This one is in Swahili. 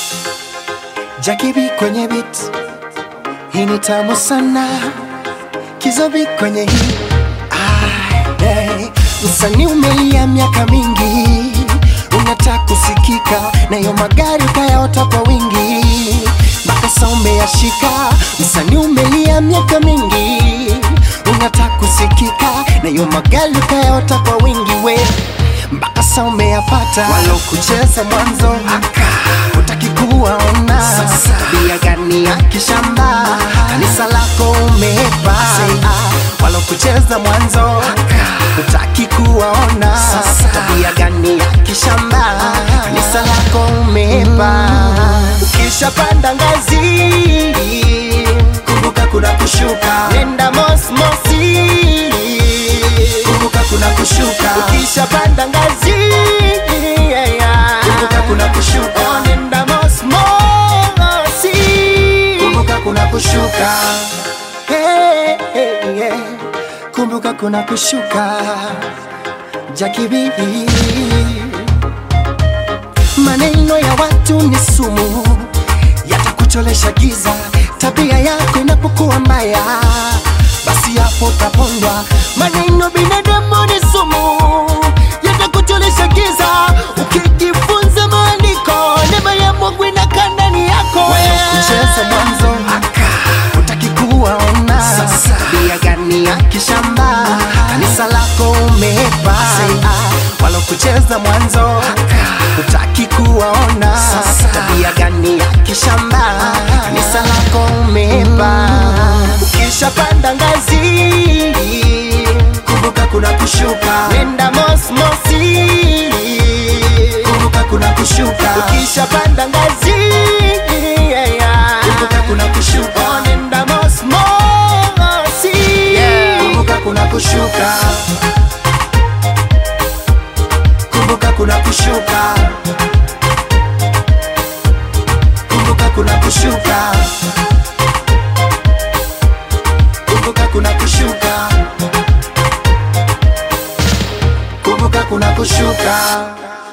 Jackie B kwenye beat, hii ni tamu sana. Kizo B kwenye hii, hey. Msanii umelia miaka mingi, unataka kusikika, na yo magari ukayaota kwa wingi, mpaka saa umeyashika. Msanii umelia miaka mingi, unataka kusikika, na yo magari ukayaota kwa wingi, we mpaka saa umeyapata. Walokucheza mwanzo utaki kuwaona, tabia gani ya kishamba, kanisa lako umepa. Walokucheza mwanzo utaki kuwaona, tabia gani ya kishamba, kanisa lako umepa. Ukishapanda ngazi, kumbuka kuna kushuka, nenda mosmosi, kumbuka kuna kushuka. Ukishapanda ngazi, kumbuka kuna kushuka, nenda mosmosi, kumbuka kuna kushuka. Hey, hey, yeah. Kumbuka kuna kushuka. Jackie B. Maneno ya watu ni sumu, yatakucholesha giza. Tabia yako inapokuwa mbaya, basi hapo utapondwa. Maneno binadamu ni sumu, yatakucholesha giza. Ukijifunza maandiko, neema ya Mungu inakaa ndani yako. Walokucheza mwanzo utaki kuwaona, tabia gani ya kishamba, kanisa lako umepa. Walokucheza mwanzo utaki kuwaona, tabia gani ya kishamba, kanisa lako umepa. Ukishapanda ngazi, kumbuka kuna kushuka, nenda mosmosi, kumbuka kuna kushuka. Ukishapanda ngazi, kumbuka kuna kushuka, nenda mosmosi, kumbuka kuna kushuka. Kumbuka kuna kushuka, kumbuka kuna kushuka, kumbuka kuna kushuka, kumbuka kuna kushuka.